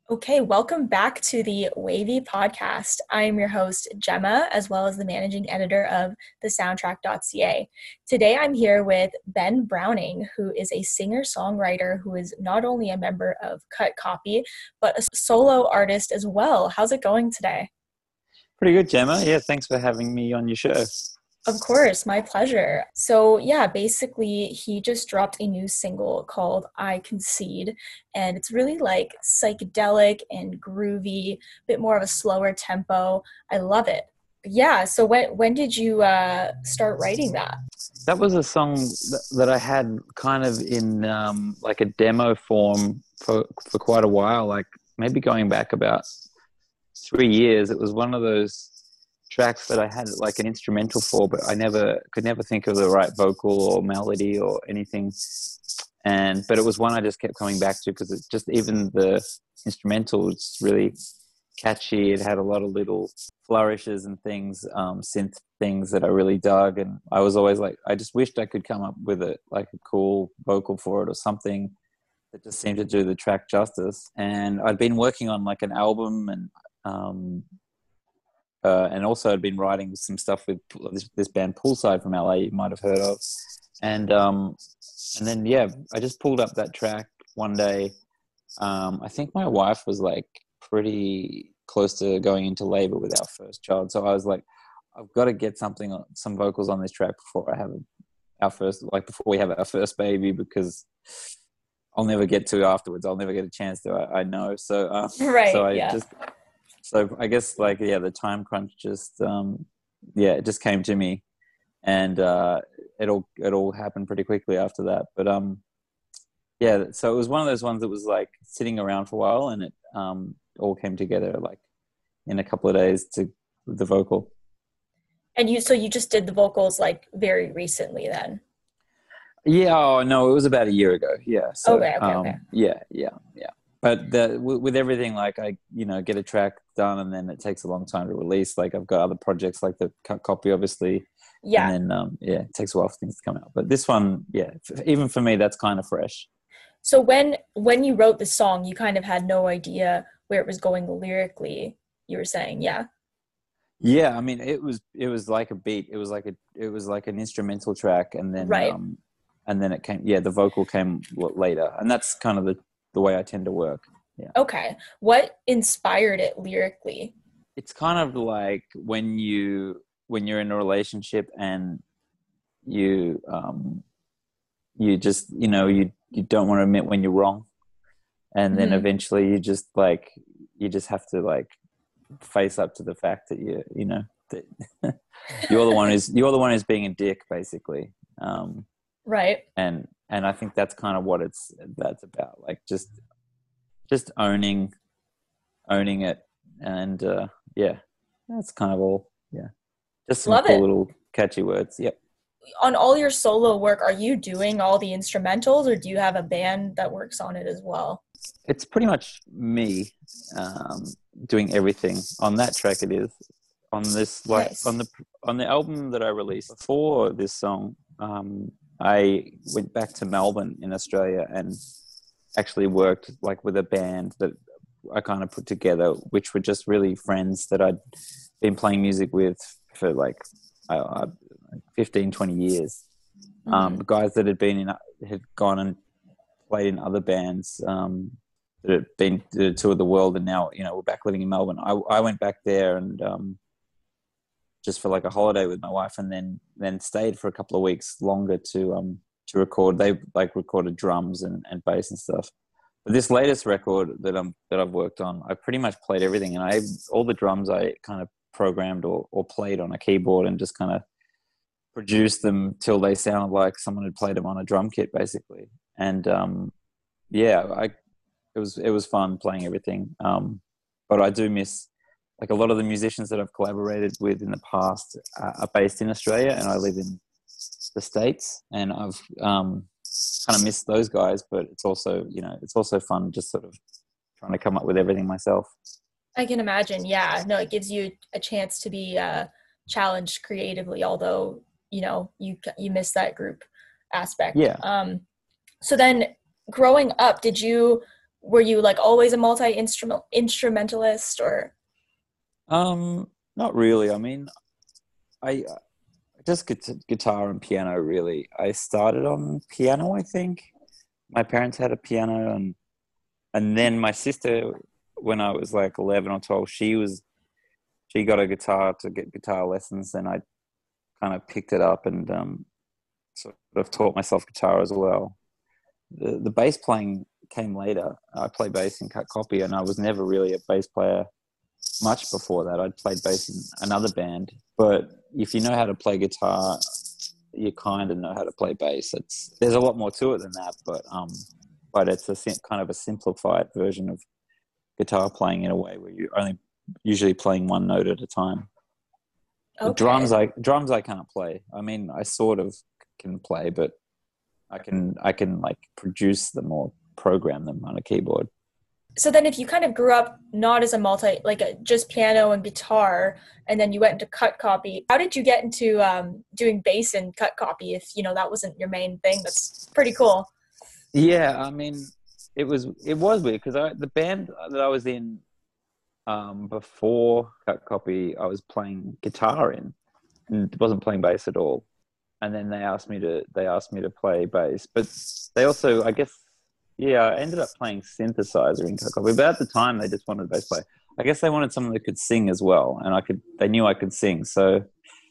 Okay, welcome back to the Wavy podcast. I am your host, Gemma, as well as the managing editor of the soundtrack.ca. Today I'm here with Ben Browning, who is a singer-songwriter who is not only a member of Cut Copy, but a solo artist as well. How's it going today? Pretty good, Gemma. Yeah, thanks for having me on your show. Of course, my pleasure. So, yeah, basically, he just dropped a new single called I Concede, and it's really like psychedelic and groovy, a bit more of a slower tempo. I love it. Yeah, so when did you start writing that? That was a song that I had kind of in like a demo form for quite a while, like maybe going back about 3 years. It was one of those tracks that I had like an instrumental for, but I never could never think of the right vocal or melody or anything. But it was one I just kept coming back to because it just even the instrumental was really catchy. It had a lot of little flourishes and things, synth things that I really dug. And I was always like, I just wished I could come up with a cool vocal for it or something that just seemed to do the track justice. And I'd been working on like an album and also I'd been writing some stuff with this band Poolside from LA you might have heard of. And then, yeah, I just pulled up that track one day. I think my wife was like pretty close to going into labor with our first child. So I was like, I've got to get some vocals on this track before I have before we have our first baby, because I'll never get to afterwards. I'll never get a chance to, I know. Right, yeah. So I guess like, yeah, the time crunch it just came to me, and it all happened pretty quickly after that. But yeah, so it was one of those ones that was like sitting around for a while, and it all came together like in a couple of days to the vocal. And you just did the vocals like very recently then? Yeah, oh no, it was about a year ago. Yeah, so Okay. yeah. But with everything, like I, get a track done and then it takes a long time to release. Like I've got other projects like the Cut Copy, obviously, and Yeah. then it takes a while for things to come out. But this one, yeah, even for me, that's kind of fresh. So when you wrote the song, you kind of had no idea where it was going lyrically, you were saying, yeah. Yeah, I mean, it was like a beat. It was like an instrumental track, Right. and then it came. Yeah, the vocal came later, and that's kind of the way I tend to work. Yeah, Okay. What inspired it lyrically? it's kind of like when you're in a relationship and you you just you don't want to admit when you're wrong, and then Hmm. eventually you just have to like face up to the fact that that you're the one who's being a dick, basically. Right. And I think that's kind of what that's about, like just owning it. And yeah, that's kind of all. Yeah, just some Love cool it. little catchy words. Yep. On all your solo work, are you doing all the instrumentals or do you have a band that works on it as well? It's pretty much me um, doing everything on that track. It is on this, like Nice. on the album that I released before this song. I went back to Melbourne in Australia and actually worked like with a band that I kind of put together, which were just really friends that I'd been playing music with for like uh, 15, 20 years. Hmm. Guys that had gone and played in other bands that had been to tour the world, and now we're back living in Melbourne. I went back there and just for like a holiday with my wife, and then stayed for a couple of weeks longer to record. They like recorded drums and bass and stuff. But this latest record that I've worked on, I pretty much played everything, and all the drums I kind of programmed or played on a keyboard and just kind of produced them till they sounded like someone had played them on a drum kit, basically. And yeah, it was fun playing everything. But I do miss, like, a lot of the musicians that I've collaborated with in the past are based in Australia, and I live in the States, and I've kind of missed those guys. But it's also fun just sort of trying to come up with everything myself. I can imagine. Yeah. No, it gives you a chance to be challenged creatively, although, you miss that group aspect. Yeah. So then growing up, did you were you like always a instrumentalist or? Not really. I mean, I just guitar and piano really. I started on piano, I think. My parents had a piano, and then my sister, when I was like 11 or 12, she got a guitar to get guitar lessons, and I kind of picked it up and sort of taught myself guitar as well. The bass playing came later. I play bass in Cut Copy, and I was never really a bass player much before that. I'd played bass in another band, but if you know how to play guitar, you kind of know how to play bass. There's a lot more to it than that, but it's kind of a simplified version of guitar playing in a way where you're only usually playing one note at a time. The Okay. drums I can't play. I mean, I sort of can play, but I can like produce them or program them on a keyboard. So then if you kind of grew up not as a just piano and guitar, and then you went into Cut Copy, how did you get into doing bass and Cut Copy if, that wasn't your main thing? That's pretty cool. Yeah, I mean, it was weird because the band that I was in before Cut Copy, I was playing guitar in and wasn't playing bass at all. And then they asked me to play bass, but they also, I guess, yeah, I ended up playing synthesizer in Cut Copy. But at the time, they just wanted a bass player. I guess they wanted someone that could sing as well, and they knew I could sing, so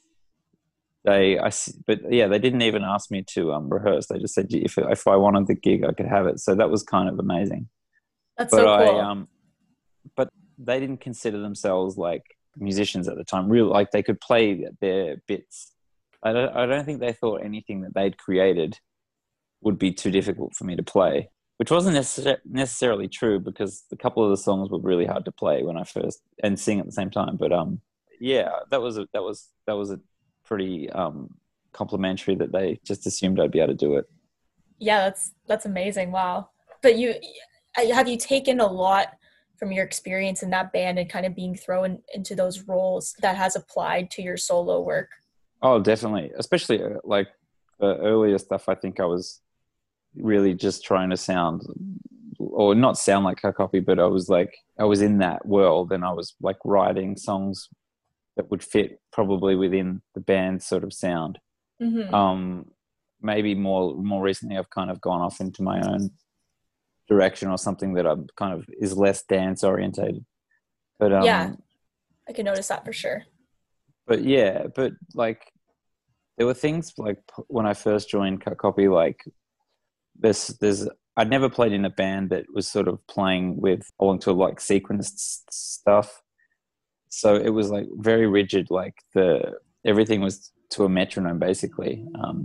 but yeah, they didn't even ask me to rehearse. They just said if I wanted the gig, I could have it. So that was kind of amazing. That's But so cool. but they didn't consider themselves like musicians at the time. Really, like they could play their bits. I don't think they thought anything that they'd created would be too difficult for me to play, which wasn't necessarily true because a couple of the songs were really hard to play when I first and sing at the same time. But yeah, that was a pretty complimentary that they just assumed I'd be able to do it. Yeah, that's amazing. Wow. But have you taken a lot from your experience in that band and kind of being thrown into those roles that has applied to your solo work? Oh, definitely. Especially like the earlier stuff. I think I was really just trying to sound, or not sound like a copy, but I was in that world, and I was like writing songs that would fit probably within the band's sort of sound. Mm-hmm. Maybe more recently, I've kind of gone off into my own direction or something that I'm kind of is less dance orientated. But Yeah, I can notice that for sure. but yeah, but like there were things like when I first joined Cut Copy, like there's I'd never played in a band that was sort of playing with along to like sequenced stuff. So it was like very rigid, like everything was to a metronome basically.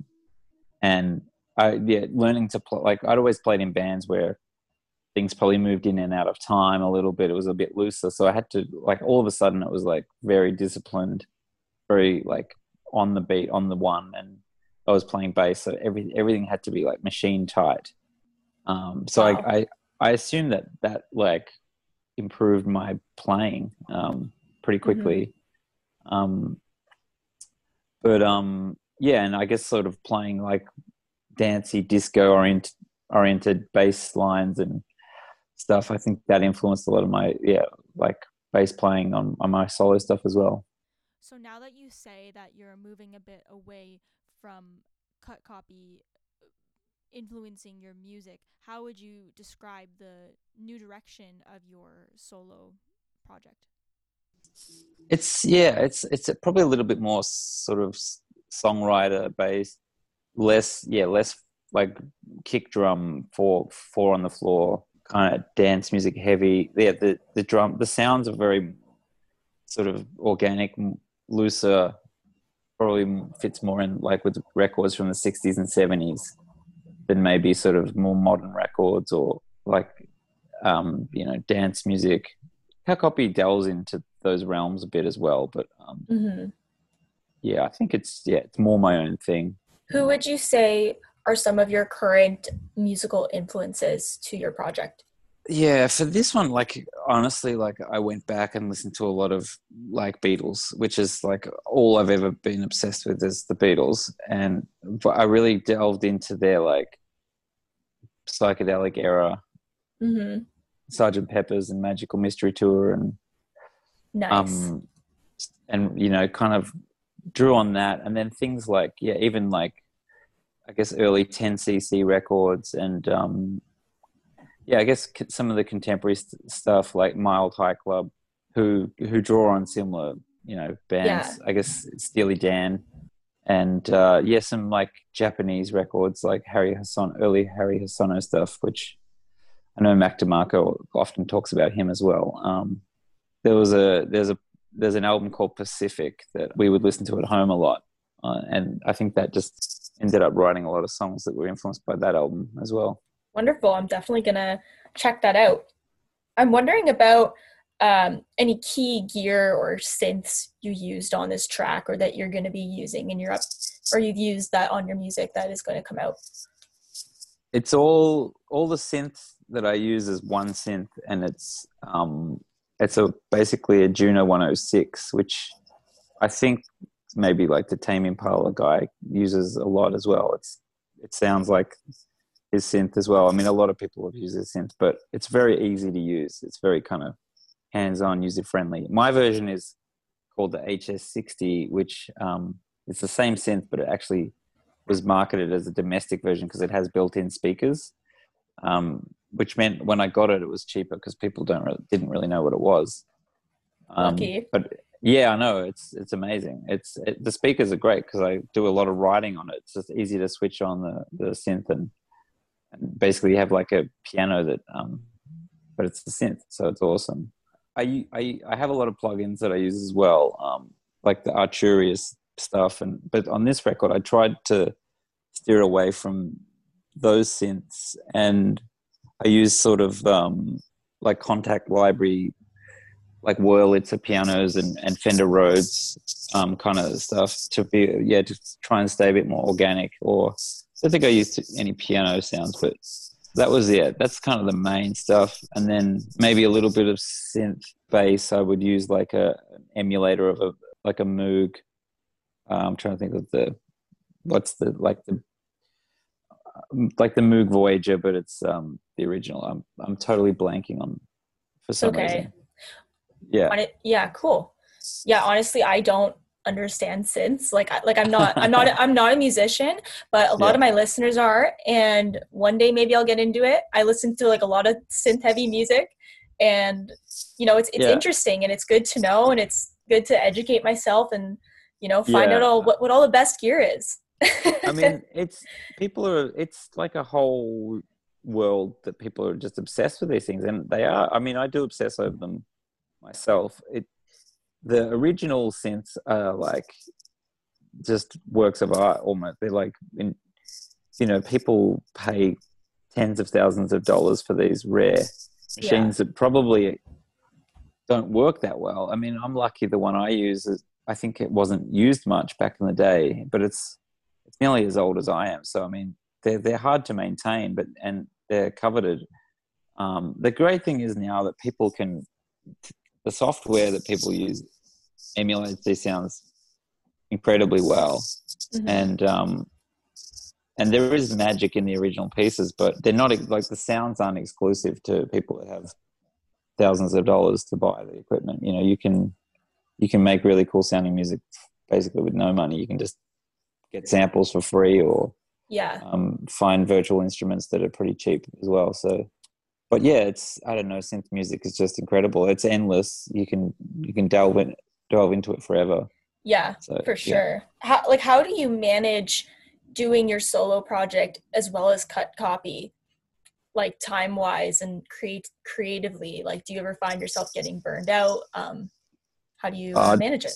And learning to play, like I'd always played in bands where things probably moved in and out of time a little bit. It was a bit looser. So I had to like all of a sudden it was like very disciplined, very like on the beat, on the one, and I was playing bass, so everything had to be like machine tight. So Wow. I assume that like improved my playing pretty Mm-hmm. quickly. Um, but yeah, and I guess sort of playing like dancey disco oriented bass lines and stuff. I think that influenced a lot of my like bass playing on my solo stuff as well. So now that you say that you're moving a bit away from Cut Copy influencing your music, how would you describe the new direction of your solo project? It's probably a little bit more sort of songwriter based, less like kick drum, four on the floor, kind of dance music heavy. Yeah, the sounds are very sort of organic, looser. Probably fits more in like with records from the 60s and 70s than maybe sort of more modern records or like dance music. How Copy delves into those realms a bit as well, but Mm-hmm. yeah, I think it's more my own thing. Who would you say are some of your current musical influences to your project? Yeah, for this one, like honestly, like I went back and listened to a lot of like Beatles, which is like all I've ever been obsessed with is the Beatles, and but I really delved into their like psychedelic era. Mm-hmm. Sergeant Pepper's and Magical Mystery Tour, and Nice. kind of drew on that. And then things like, even like, I guess early 10cc records, and I guess some of the contemporary stuff like Mild High Club, who draw on similar, bands. Yeah. I guess Steely Dan, and some like Japanese records like early Harry Hosono stuff, which I know Mac DeMarco often talks about him as well. There's an album called Pacific that we would listen to at home a lot, and I think that just ended up writing a lot of songs that were influenced by that album as well. Wonderful. I'm definitely going to check that out. I'm wondering about any key gear or synths you used on this track, or that you're going to be using in your or you've used that on your music that is going to come out. It's all the synth that I use is one synth, and it's basically a Juno 106, which I think maybe like the Tame Impala guy uses a lot as well. It sounds like his synth as well. I mean, a lot of people have used his synth, but it's very easy to use. It's very kind of hands-on, user-friendly. My version is called the HS60, which it's the same synth, but it actually was marketed as a domestic version because it has built-in speakers, which meant when I got it, it was cheaper because people didn't really know what it was. Lucky. But yeah, I know it's amazing. The speakers are great because I do a lot of writing on it. It's just easy to switch on the synth and basically you have like a piano that, but it's the synth, so it's awesome. I have a lot of plugins that I use as well, like the Arturius stuff, but on this record I tried to steer away from those synths, and I use sort of like Contact Library, like Wurlitzer pianos and Fender Rhodes kind of stuff to try and stay a bit more organic. Or I don't think I used any piano sounds, but that was it. That's kind of the main stuff. And then maybe a little bit of synth bass. I would use like an emulator of a Moog. I'm trying to think of the Moog Voyager, but it's the original. I'm totally blanking on for some reason. Yeah, cool. Yeah, honestly, I don't understand synths. I'm not a musician, but a lot of my listeners are, and one day maybe I'll get into it. I listen to like a lot of synth heavy music, and it's interesting, and it's good to know, and it's good to educate myself, and find out what all the best gear is. I mean, it's like a whole world that people are just obsessed with these things, and they are. I mean, I do obsess over them myself. The original synths are like just works of art almost. They're like, people pay tens of thousands of dollars for these rare machines that probably don't work that well. I mean, I'm lucky the one I use I think it wasn't used much back in the day, but it's nearly as old as I am. So I mean, they're hard to maintain, and they're coveted. The great thing is now that people can, the software that people use emulates these sounds incredibly well, and there is magic in the original pieces, but they're not like the sounds aren't exclusive to people that have thousands of dollars to buy the equipment. You can make really cool sounding music basically with no money. You can just get samples for free, or find virtual instruments that are pretty cheap as well. So, but yeah, I don't know, synth music is just incredible. It's endless. You can delve into it forever. Yeah, so, for sure. Yeah. How do you manage doing your solo project as well as Cut Copy, like time wise and creatively? Like, do you ever find yourself getting burned out? How do you manage it?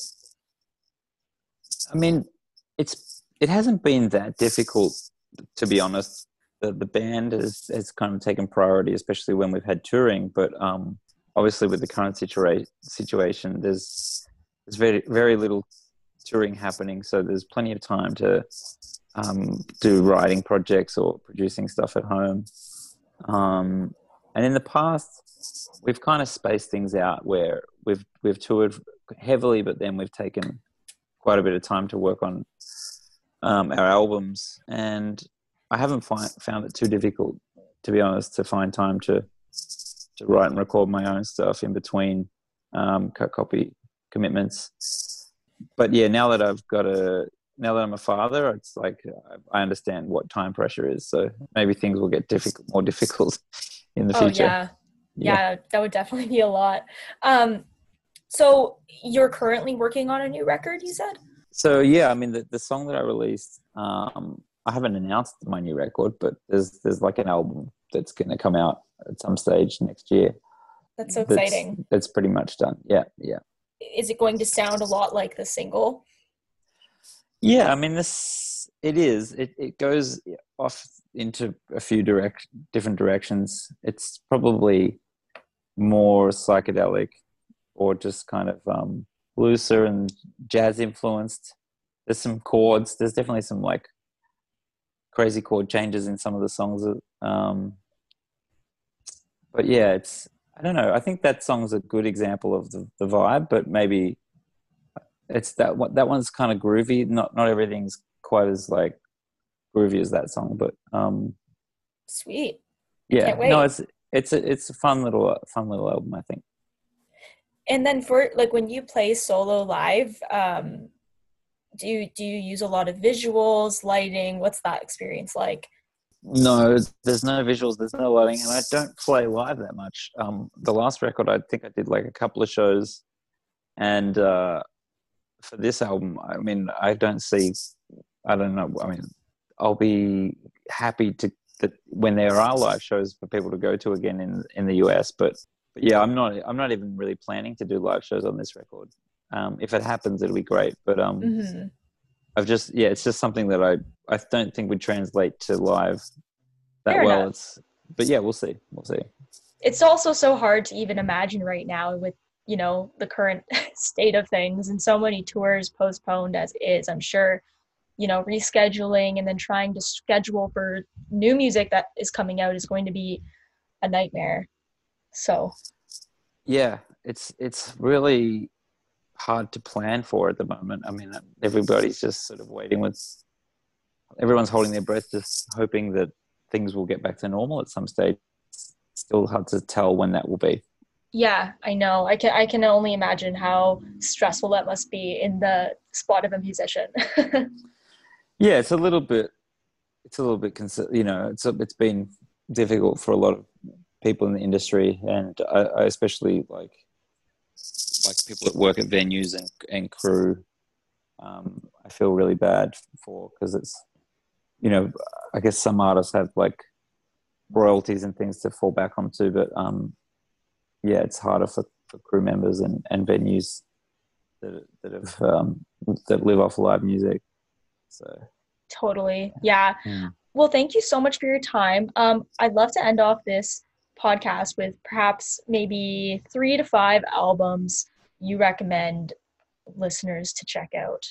I mean, it hasn't been that difficult, to be honest. The band has kind of taken priority, especially when we've had touring. But obviously, with the current situation, there's very, very little touring happening. So there's plenty of time to do writing projects or producing stuff at home. And in the past, we've kind of spaced things out where we've toured heavily, but then we've taken quite a bit of time to work on our albums, and I haven't found it too difficult, to be honest, to find time to write and record my own stuff in between cut copy commitments. But yeah, now that I'm a father, it's like I understand what time pressure is. So maybe things will get more difficult in the future. Yeah, that would definitely be a lot. So you're currently working on a new record, you said? So yeah, I mean the song that I released, I haven't announced my new record, but there's like an album that's going to come out at some stage next year. That's so exciting. That's pretty much done. Yeah. Is it going to sound a lot like the single? Yeah, I mean it is. It goes off into a few different directions. It's probably more psychedelic or just kind of looser and jazz influenced. There's some chords. There's definitely some like crazy chord changes in some of the songs. But yeah, I don't know. I think that song's a good example of the vibe, but maybe it's that one's kind of groovy. Not everything's quite as like groovy as that song, but sweet. Yeah, can't wait. No, it's a fun little album, I think. And then for like when you play solo live, do you use a lot of visuals, lighting? What's that experience like? No, there's no visuals, there's no lighting, and I don't play live that much. The last record, I think I did like a couple of shows, and for this album, I mean, I don't know. I mean, I'll be happy that when there are live shows for people to go to again in the US, but yeah, I'm not even really planning to do live shows on this record. If it happens, it'll be great, but it's just something that I don't think would translate to live that Fair well. enough. But yeah, we'll see. It's also so hard to even imagine right now with, the current state of things and so many tours postponed as is. I'm sure, rescheduling and then trying to schedule for new music that is coming out is going to be a nightmare. So yeah, it's really hard to plan for at the moment. I mean, everybody's just sort of everyone's holding their breath, just hoping that things will get back to normal at some stage. It's still hard to tell when that will be. Yeah, I know. I can only imagine how stressful that must be in the spot of a musician. Yeah, it's a little bit, it's been difficult for a lot of people in the industry, and I especially like people that work at venues and crew. I feel really bad for, because it's, I guess some artists have like royalties and things to fall back onto, but yeah, it's harder for crew members and venues that live off live music. So totally. Yeah. Well, thank you so much for your time. I'd love to end off this podcast with perhaps maybe 3 to 5 albums you recommend listeners to check out.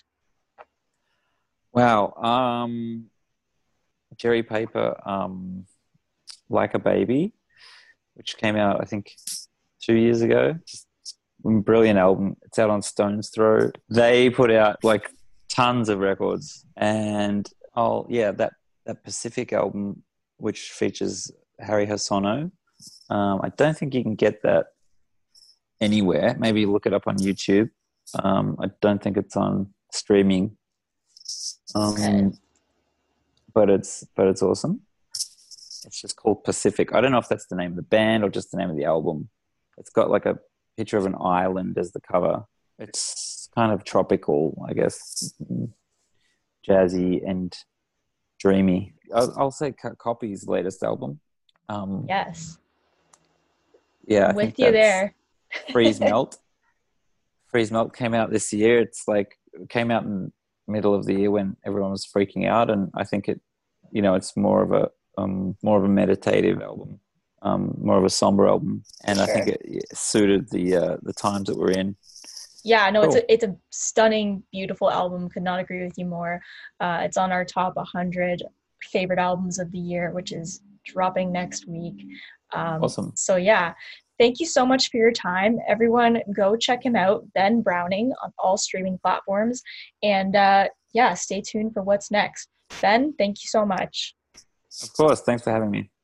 Wow. Jerry Paper, Like a Baby, which came out I think 2 years ago. Just a brilliant album. It's out on Stone's Throw. They put out like tons of records, and that Pacific album, which features Harry Hosono. I don't think you can get that anywhere. Maybe look it up on YouTube. I don't think it's on streaming. Okay. But it's awesome. It's just called Pacific. I don't know if that's the name of the band or just the name of the album. It's got like a picture of an island as the cover. It's kind of tropical, I guess, jazzy and dreamy. I'll say Copy's latest album. Yes. Yeah, I'm with you there. Freeze Melt. Freeze Melt came out this year. It came out in the middle of the year when everyone was freaking out, and I think it's more of a meditative album, more of a somber album, and sure. I think it suited the times that we're in. Yeah, no, cool. It's a stunning, beautiful album. Could not agree with you more. It's on our top 100 favorite albums of the year, which is dropping next week. Awesome. So yeah, thank you so much for your time. Everyone go check him out, Ben Browning, on all streaming platforms. And stay tuned for what's next. Ben, thank you so much. Of course. Thanks for having me.